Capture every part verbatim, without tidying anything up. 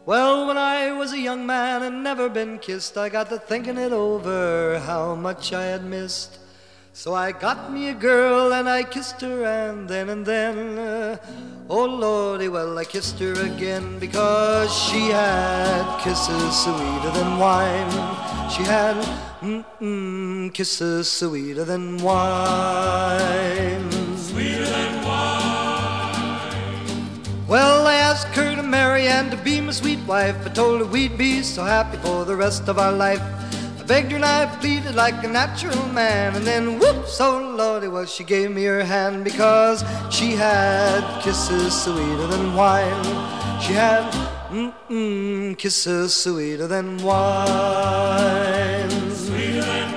Well, when I was a young man and never been kissed, I got to thinking it over, how much I had missed. So I got me a girl and I kissed her, and then and then, uh, oh Lordy, well, I kissed her again, because she had kisses sweeter than wine. She had mm-mm, kisses sweeter than wine. Sweeter than wine. Well, I asked her to marry and to be my sweet wife. I told her we'd be so happy for the rest of our life. I begged her and I pleaded like a natural man, and then whoops, oh Lordy, well, she gave me her hand, because she had kisses sweeter than wine. She had mm-mm, kisses sweeter than wine. Sweeter than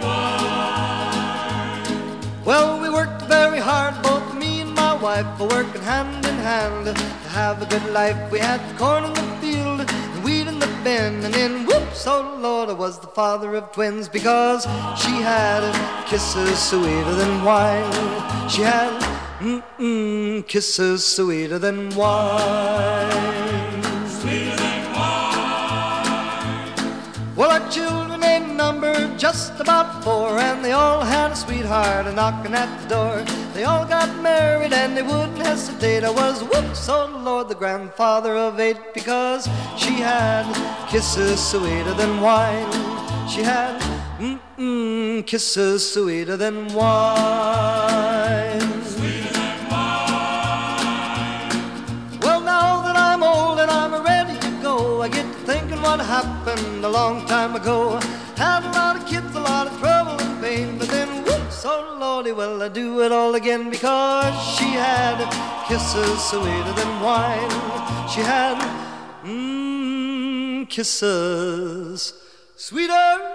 wine. Well, we worked very hard, both me and my wife, for working hand in hand to have a good life. We had corn in the field and wheat in the bin, and then whoops, oh Lord, I was the father of twins, because she had kisses sweeter than wine. She had mm-mm, kisses sweeter than wine. Sweeter than wine. Well, our children ain't numbered just about four, and they all had a sweetheart a-knocking at the door. They all got married and they wouldn't hesitate. I was, whoops, oh Lord, the grandfather of eight, because she had kisses sweeter than wine. She had mm-mm, kisses sweeter than wine. Sweeter than wine. Well, now that I'm old and I'm ready to go, I get to thinking what happened a long time ago. Had a lot of kids, a lot of trouble and pain, but then whoops, oh Lordy, well, I do it all again, because she had kisses sweeter than wine. She had mmm, kisses sweeter